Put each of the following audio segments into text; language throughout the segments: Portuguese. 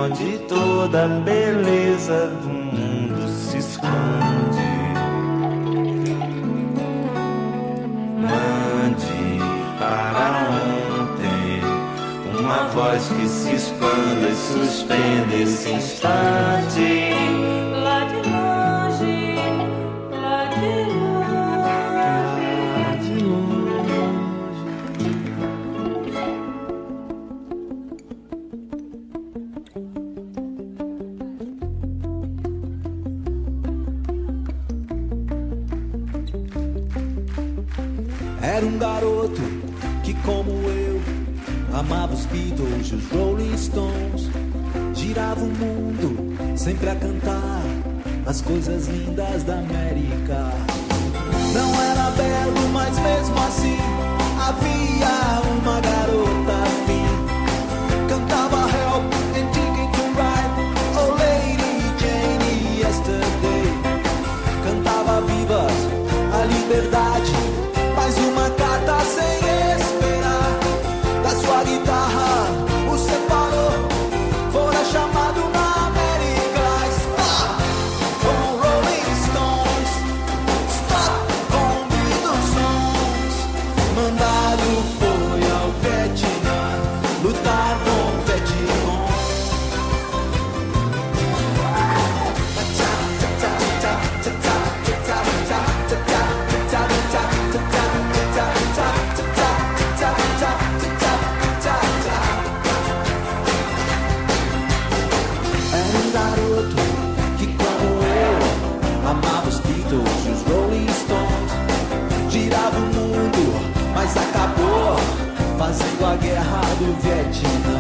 onde toda a beleza do mundo se esconde. Mande para ontem uma voz que se expanda e suspenda esse instante. Lá de longe, lá de Era um garoto que, como eu, amava os Beatles e os Rolling Stones. Girava o mundo sempre a cantar as coisas lindas da América. Não era belo, mas mesmo assim havia uma garota afim. Cantava Help and Ticket to Ride, Oh Lady Jane Yesterday. Cantava vivas a liberdade, mais uma carta sem esperar. Da sua guitarra o separou, fora chamado na América. Stop com Rolling Stones, stop com Beatles Songs. Mandado foi ao Vietnã lutar com Vietcong. Era um garoto que, como eu, amava os Beatles e os Rolling Stones. Girava o mundo, mas acabou fazendo a guerra do Vietnã.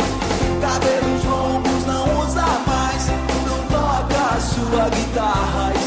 Cabelos longos não usa mais, não toca a sua guitarra.